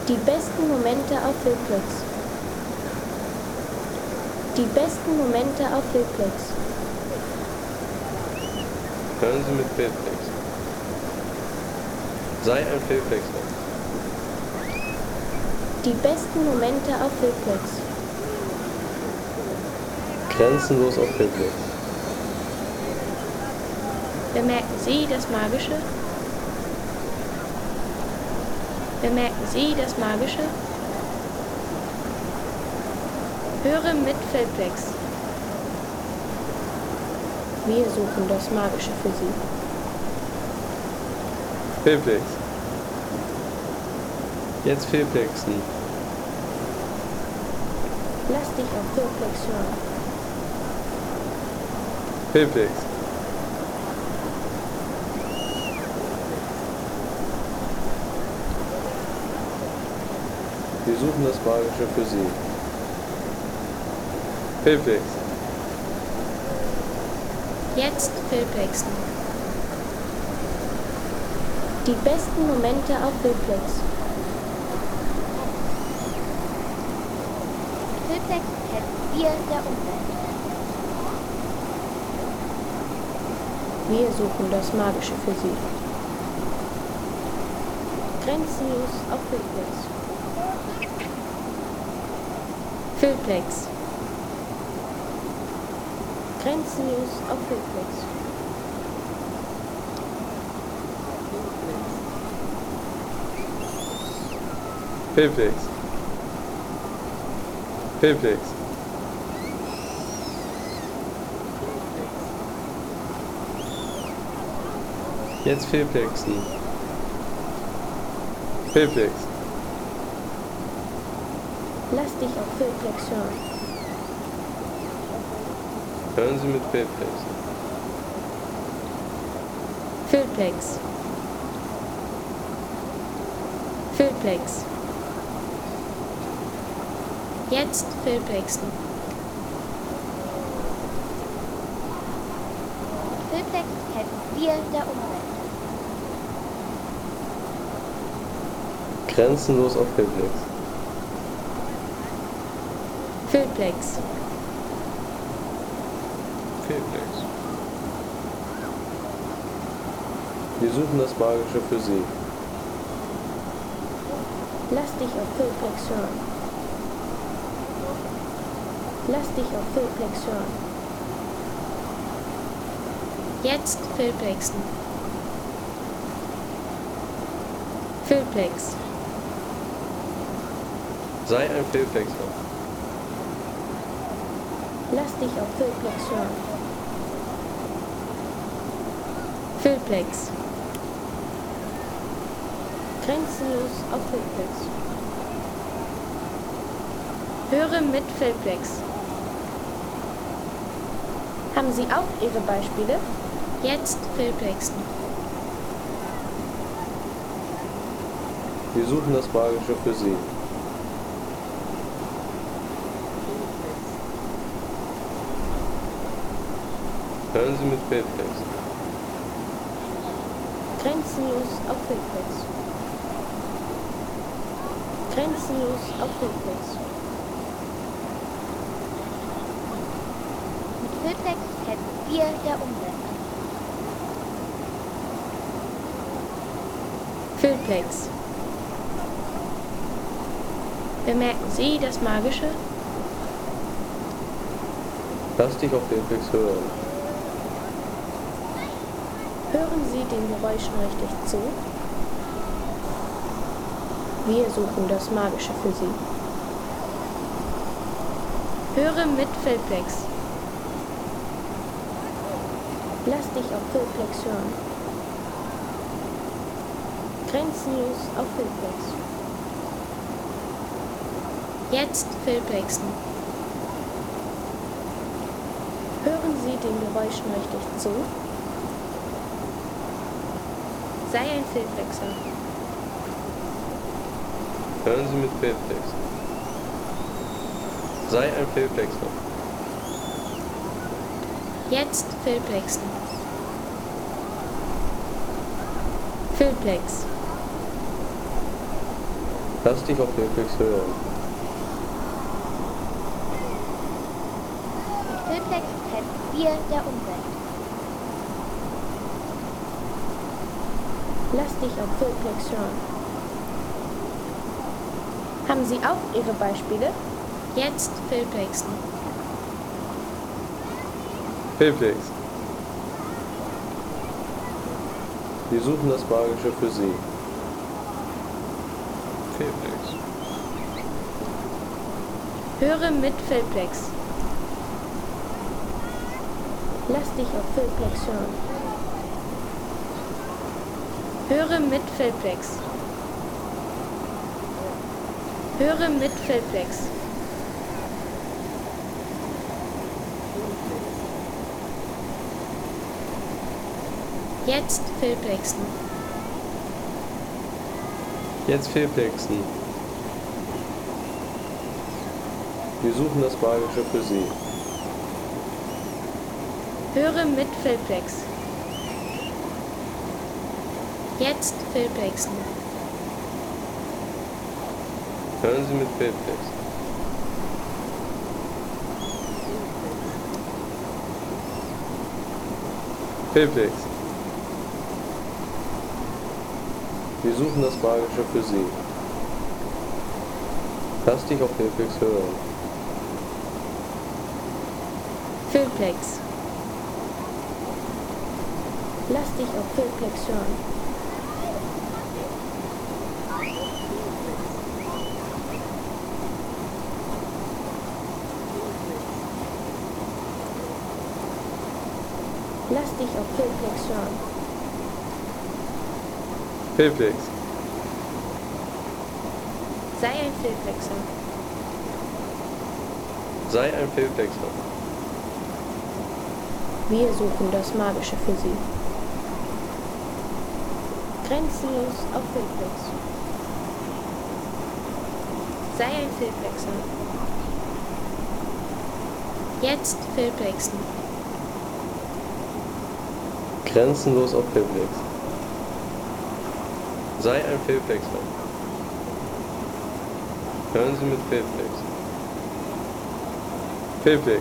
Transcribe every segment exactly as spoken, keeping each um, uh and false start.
Die besten Momente auf Filmplex. Die besten Momente auf Filmplex. Hören Sie mit Filmplex. Sei ein Filmplexer. Die besten Momente auf Filmplex. Grenzenlos auf Filmplex. Bemerken Sie das Magische? Bemerken Sie das Magische? Höre mit Filmplex. Wir suchen das Magische für Sie. Filmplex. Jetzt Filmplexen. Lass dich auf Filmplex hören. Filmplex. Wir suchen das Magische für Sie. Filmplex. Jetzt Filmplexen. Die besten Momente auf Filmplex. Filmplex helfen wir der Umwelt. Wir suchen das Magische für Sie. Grenzenlos auf Filmplex. Filmplex. Grenzenlos auf Filmplex. Filmplex. Filmplex. Jetzt Filmplexen. Filmplex. Lass dich auf Filmplex hören. Hören Sie mit Filmplex. Filmplex. Filmplex. Jetzt Filmplexen. Filmplex helfen wir der Umwelt. Grenzenlos auf Filmplex. Filmplex. Filmplex. Wir suchen das Magische für Sie. Lass dich auf Filmplex hören. Lass dich auf Filmplex hören. Jetzt Filmplexen. Filmplex. Sei ein Filmplexer. Lass dich auf Filmplex hören. Filmplex. Grenzenlos auf Filmplex. Höre mit Filmplex. Haben Sie auch Ihre Beispiele? Jetzt Filmplexen. Wir suchen das Magische für Sie. Hören Sie mit Filmplex. Grenzenlos auf Filmplex. Grenzenlos auf Filmplex. Mit Filmplex helfen wir der Umwelt. Filmplex. Bemerken Sie das Magische? Lass dich auf Filmplex hören. Hören Sie den Geräuschen richtig zu? Wir suchen das Magische für Sie. Höre mit Filmplex. Lass dich auf Filmplex hören. Grenzenlos auf Filmplex. Jetzt Filmplexen. Hören Sie den Geräuschen richtig zu? Sei ein Filmplexer. Hören Sie mit Filmplex. Sei ein Filmplexer. Jetzt Filmplexen. Filmplex. Lass dich auf Filmflix hören. Mit Filmflex helfen wir der Umwelt. Lass dich auf Filmflex hören. Haben Sie auch Ihre Beispiele? Jetzt Filmflexen. Filmflix. Wir suchen das Magische für Sie. Filmflix. Höre mit Filmflex. Lass dich auf Filmflex hören. Höre mit Filmflex. Höre mit Filmflex. Jetzt Filmflexen. Jetzt Filmflexen. Wir suchen das Magische für Sie. Höre mit Filmflex. Jetzt Filmflexen. Hören Sie mit Filmflix. Filmflix. Wir suchen das Magische für Sie. Lass dich auf Filmflix hören. Filmflex. Lass dich auf Filmflex hören. Lass dich auf Filmflex hören. Filmflix. Sei ein Filmflexer. Sei ein Filmflexer. Wir suchen das Magische für Sie. Grenzenlos auf Filmflex. Sei ein Filmflexer. Jetzt Filmflexen. Grenzenlos auf Filmflix. Sei ein Filmflexer. Hören Sie mit Filmflix. Filmflix.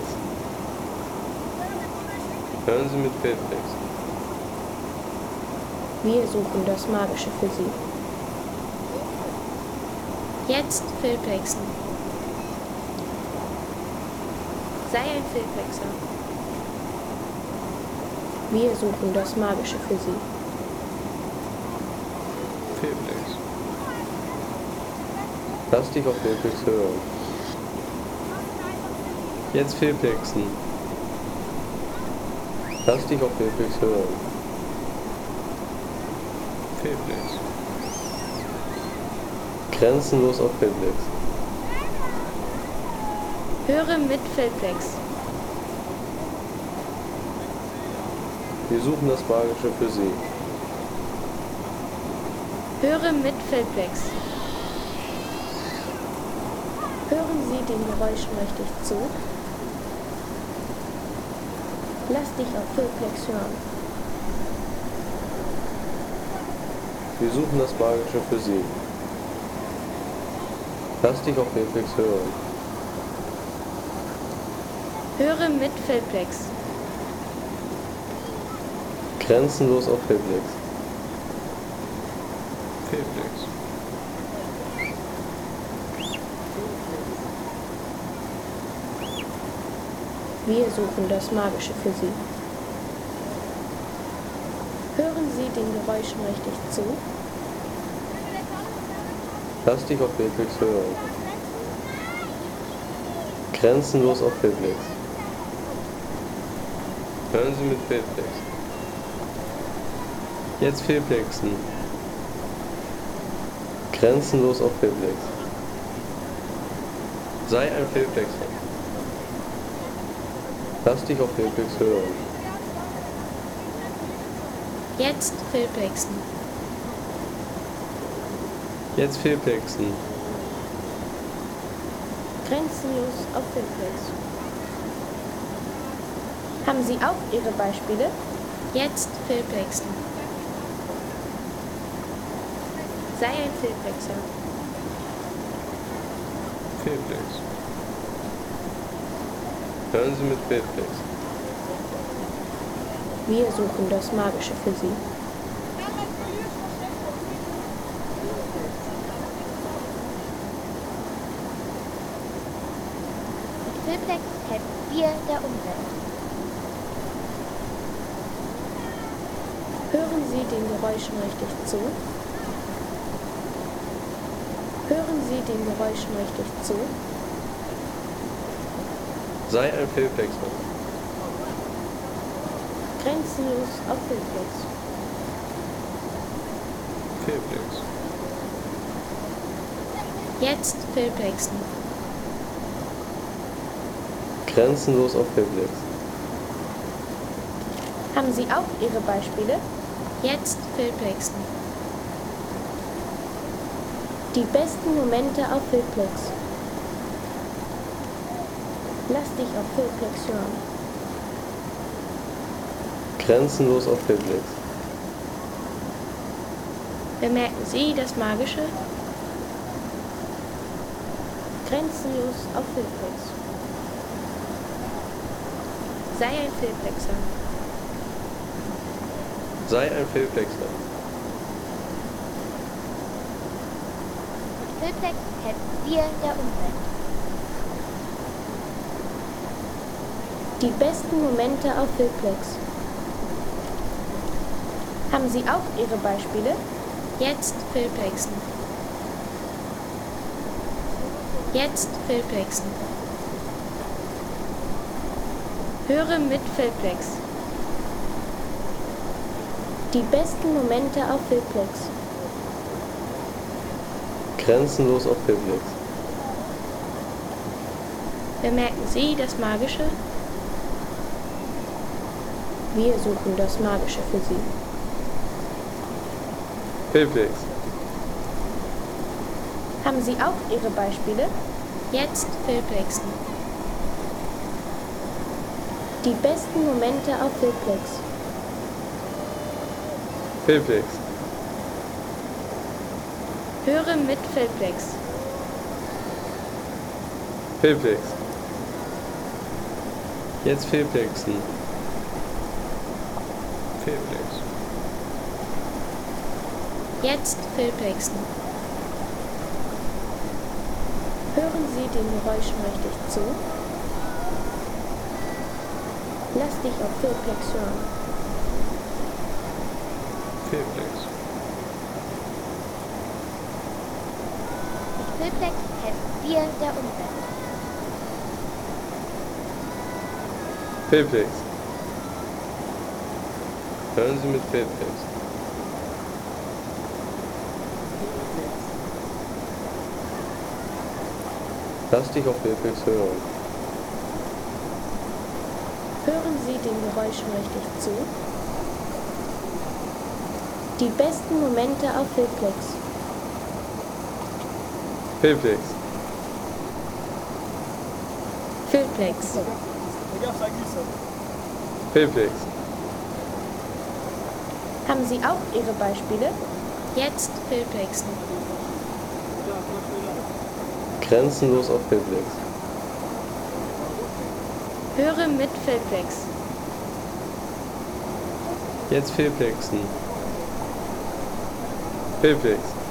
Hören Sie mit Filmflix. Wir suchen das Magische für Sie. Jetzt Filmflexen. Sei ein Filmflexer. Wir suchen das Magische für Sie. Filmflix. Lass dich auf Filmflix hören. Jetzt Filmflexen. Lass dich auf Filmflix hören. Filmflix. Grenzenlos auf Filmflix. Höre mit Filmflex. Wir suchen das Magische für Sie. Höre mit Filmflex. Hören Sie den Geräuschen richtig zu. Lass dich auf Filmflex hören. Wir suchen das Magische für Sie. Lass dich auf Filmflix hören. Höre mit Filmflex. Grenzenlos auf Filmflix. Filmflix. Wir suchen das Magische für Sie. Hören Sie den Geräuschen richtig zu. Lass dich auf Filmflix hören. Grenzenlos auf Filmflix. Hören Sie mit Filmflix. Jetzt Filmflexen. Grenzenlos auf Filmflix. Sei ein Filmflexer. Lass dich auf Filmflix hören. Jetzt Filmflexen. Jetzt Filmflexen. Grenzenlos auf Filmflex. Haben Sie auch Ihre Beispiele? Jetzt Filmflexen. Sei ein Filmflexer. Filplex. Hören Sie mit Filplex. Wir suchen das Magische für Sie. Mit Filplex helfen wir der Umwelt. Hören Sie den Geräuschen richtig zu? Hören Sie den Geräuschen richtig zu? Sei ein Filplex-Hund. Grenzenlos auf Filplex. Filplex. Jetzt Filplexen. Grenzenlos auf Filplex. Haben Sie auch Ihre Beispiele? Jetzt Filplexen. Die besten Momente auf Filplex. Lass dich auf Filplex hören. Grenzenlos auf Filplex. Bemerken Sie das Magische? Grenzenlos auf Filplex. Sei ein Filplexer. Sei ein Filplexer. Mit Filplex helfen wir der Umwelt. Die besten Momente auf Filplex. Haben Sie auch Ihre Beispiele? Jetzt Filplexen. Jetzt Filplexen. Höre mit Filplex. Die besten Momente auf Filplex. Grenzenlos auf Filplex. Bemerken Sie das Magische? Wir suchen das Magische für Sie. Filplex. Haben Sie auch Ihre Beispiele? Jetzt Filplexen. Die besten Momente auf Filplex. Filplex. Höre mit Filplex. Filplex. Jetzt Filplexen. Filplex. Jetzt Filplexen. Hören Sie den Geräuschen richtig zu? Lass dich auf Filplex hören. Filplex. Mit Filplex helfen wir der Umwelt. Filplex. Hören Sie mit Filplex. Lass dich auf Filplex hören. Hören Sie den Geräuschen richtig zu? Die besten Momente auf Filplex. Filplex. Filplex. Filplex. Haben Sie auch Ihre Beispiele? Jetzt Filplexen. Grenzenlos auf Filplex. Höre mit Filplex. Jetzt Filplexen. Filplex.